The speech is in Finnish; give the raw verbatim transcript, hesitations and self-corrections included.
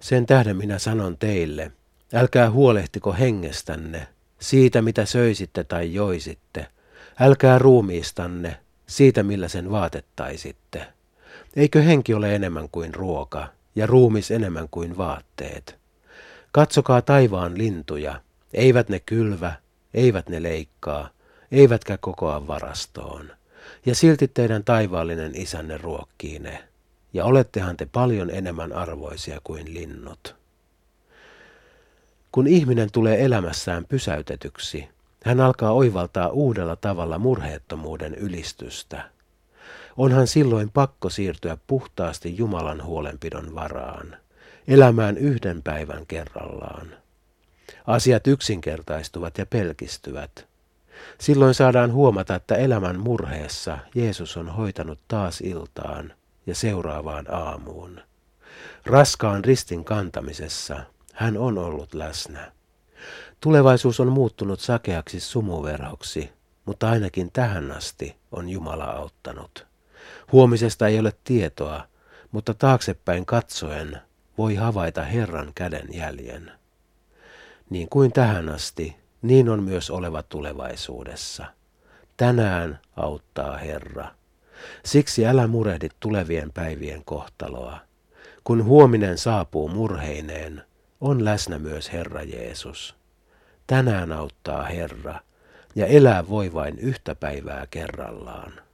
Sen tähden minä sanon teille, älkää huolehtiko hengestänne, siitä mitä söisitte tai joisitte, älkää ruumiistanne, siitä millä sen vaatettaisitte. Eikö henki ole enemmän kuin ruoka, ja ruumis enemmän kuin vaatteet? Katsokaa taivaan lintuja, eivät ne kylvä, eivät ne leikkaa, eivätkä kokoa varastoon. Ja silti teidän taivaallinen isänne ruokkii ne. Ja olettehan te paljon enemmän arvoisia kuin linnut. Kun ihminen tulee elämässään pysäytetyksi, hän alkaa oivaltaa uudella tavalla murheettomuuden ylistystä. Onhan silloin pakko siirtyä puhtaasti Jumalan huolenpidon varaan, elämään yhden päivän kerrallaan. Asiat yksinkertaistuvat ja pelkistyvät. Silloin saadaan huomata, että elämän murheessa Jeesus on hoitanut taas iltaan ja seuraavaan aamuun. Raskaan ristin kantamisessa hän on ollut läsnä. Tulevaisuus on muuttunut sakeaksi sumuverhoksi, mutta ainakin tähän asti on Jumala auttanut. Huomisesta ei ole tietoa, mutta taaksepäin katsoen voi havaita Herran käden jäljen. Niin kuin tähän asti, niin on myös oleva tulevaisuudessa. Tänään auttaa Herra. Siksi älä murehdi tulevien päivien kohtaloa. Kun huominen saapuu murheineen, on läsnä myös Herra Jeesus. Tänään auttaa Herra, ja elää voi vain yhtä päivää kerrallaan.